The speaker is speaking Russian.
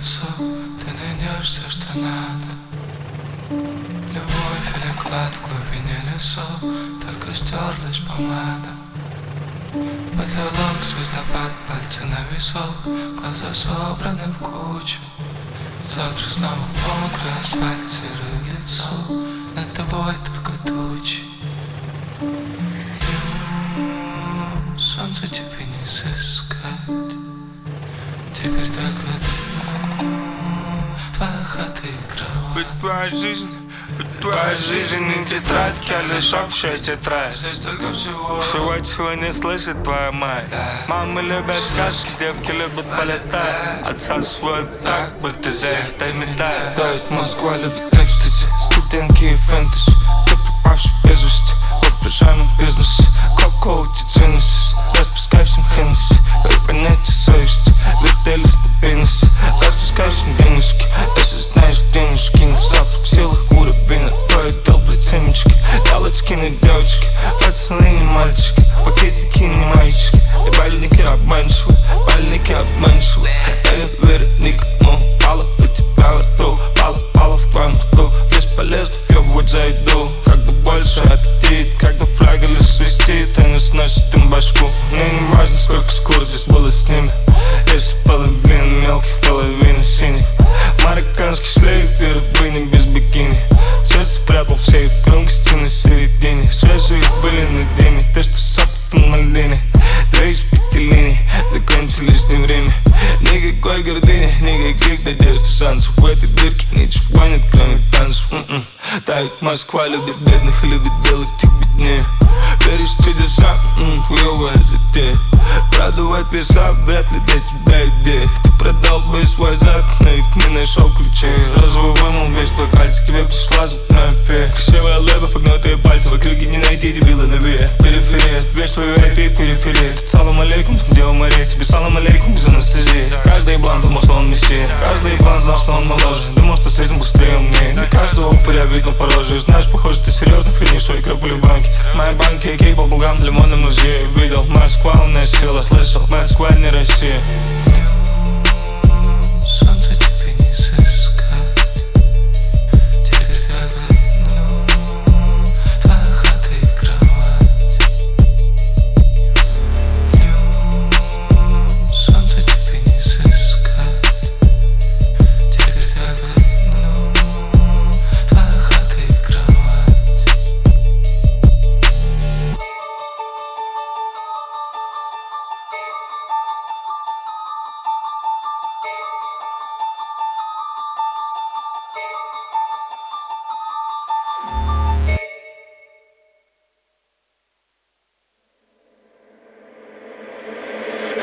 лицо, ты найдешь все, что надо. Любовь или клад в глубине лесов, только стерлась помада. Потолок, звездопад, пальцы на висок, глаза собраны в кучу. Завтра снова мокрый асфальт, серое лицо, над тобой только тучи. Солнце тебе не сыскать, теперь только твоя хата и кровать. Ведь твоя жизнь не тетрадь, а лишь общая тетрадь. Здесь только всего чего не слышит твоя мать. Мамы любят сказки, девки любят полетать. Отца свой так, будто за это метает. Да, ведь Москва любит экстази, студентки и фэнтези. Ты попавший без вести в воображаемом бизнесе. Какого-то Genesis, распускай всем Хеннесси. Дай понятие совести, вертели стабильности. Распускай всем денежки, если знаешь денежки. На запах в силах уровень, а то и долбать семечки. Ялочки на девочки, пацаны не мальчики. Пакетики не мальчики, и бальники обманчивы. Бальники обманчивы, я не верю никому. Пала у тебя во рту, пала в твоем рту. Бесполезно въебывать за еду, когда больше аппетит. Когда флага лишь свистит, они сносят им башку. Мне не важно, сколько скур здесь было с ними. Если половина мелких, половина синих. Марокканский шлейф, две рыбыни без бикини. Сердце прятал в сейф, громкости на середине. Свежие были над ними, ты что с опытом на линии. 2 из 5 линий, закончились не время. Никакой гордыни, никаких надежд и шансов. В этой дырке ничего нет, кроме танцев. Да, ведь Москва любит бедных и любит делать их беднее. Веришь в чудеса, хуёвая затея. Продувать леса, вряд ли для тебя идея. Ты продал бы свой зад, но ведь не нашел ключей. Розовый вымыл весь твой пальцы, к тебе пришла зубная фея. Красивая лэба, погнутые пальцы, в округе не найти дебила на ве. Периферия, весь твой VIP, периферия. Ты салам алейкум, там где у морей. Тебе салам алейкум без анестезии. Каждый еблан думал, что он мессия. Каждый еблан знал, что он моложе. Думал, что с этим быстрее умнее. Не каждого упыря видно по роже. Знаешь, похоже, ты серьезно хренишь, что игра были в банке. Мои банки, кейк, балбулгам, лимонным музее. Видел, Москва умная сила, слышал, Москва не Россия. Солнце